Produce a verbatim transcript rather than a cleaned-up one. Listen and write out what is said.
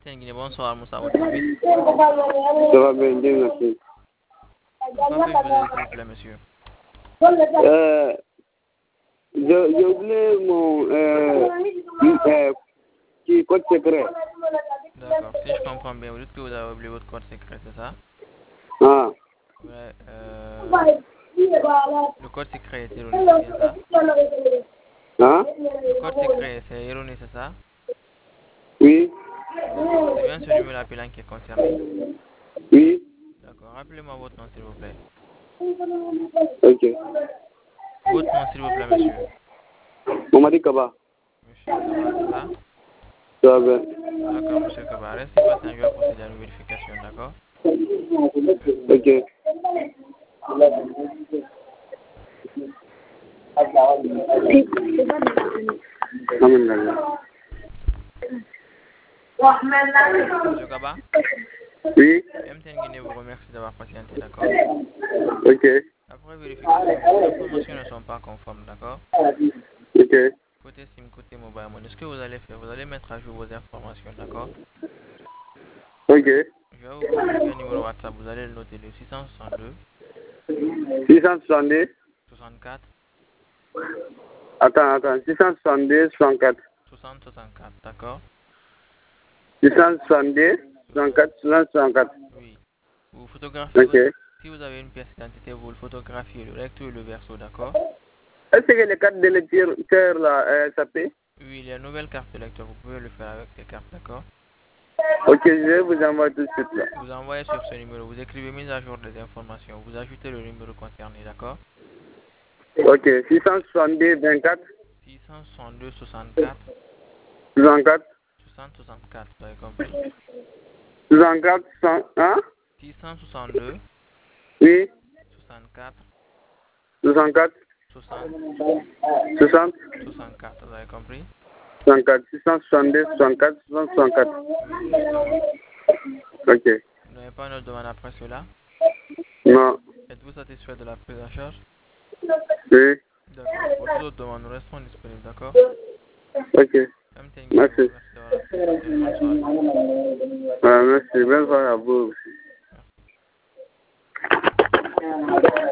Guinée, bonsoir Moussa Ouattara. Ça va bien, bien, merci. Pourquoi puis-je vous aider, s'il vous plaît, monsieur? Euh, je, je voulais mon euh, euh, petit code secret. D'accord, si je comprends bien, vous dites que vous avez oublié votre code secret, c'est ça? Ah, Ouais, euh, le code secret est erroné, c'est bien ça? hein? Le code secret, c'est erroné, c'est ça? Oui, D'accord, c'est bien ce numéro appelant qui est concerné? oui, D'accord, rappelez-moi votre nom, s'il vous plaît. ok. Votre nom, s'il vous plaît, monsieur. Mamadi Kaba, Monsieur Kaba, c'est ça? ça va bien. D'accord, monsieur Kaba, restez patient, je vais procéder à une vérification, d'accord? Ok. Amin, Allah. Monsieur Kaba, Oui, M T N Guinée vous remercie d'avoir patienté, d'accord? ok, Après vérification, vos informations ne sont pas conformes, d'accord? ok, Côté SIM, côté mobile money, ce que vous allez faire, vous allez mettre à jour vos informations, d'accord? ok. Je vais vous communiquer un numéro WhatsApp, vous allez le noter, le six cent soixante-deux, six cent soixante-deux, soixante-quatre, attends, attends, six cent soixante-deux, soixante-quatre. soixante, soixante-quatre, d'accord? six cent soixante-deux, soixante-quatre, six cent soixante-quatre. Oui. Vous photographiez, Ok. votre- si vous avez une pièce d'identité, vous le photographiez, le recto et le verso, d'accord? Est-ce que les cartes de lecteur là, euh, ça paie? Oui, les nouvelles cartes de lecteur, vous pouvez le faire avec ces cartes, d'accord? Ok, je vais vous envoyer tout de suite là. Vous envoyez sur ce numéro, vous écrivez mise à jour des informations, vous ajoutez le numéro concerné, d'accord? Ok, six cent soixante-deux, vingt-quatre, six cent soixante-deux, soixante-quatre, soixante-quatre, soixante, soixante-quatre, vous avez compris? soixante-quatre, cent, hein? six cent soixante-deux, Oui, soixante-quatre, soixante-quatre, soixante, soixante, soixante-quatre, vous avez compris? soixante-quatre, six cent soixante-deux, soixante-quatre, six cent soixante-quatre. Oui, exactement. Ok. Vous n'avez pas une autre demande après cela? Non. Êtes-vous satisfait de la prise en charge? Oui. D'accord. Pour toute autre demande, nous restons disponibles, d'accord? Ok. M T N Guinée vous Merci. remercie d'avoir appelé. Passez une bonne soirée. Ouais, merci. Bonne soirée à vous. Merci.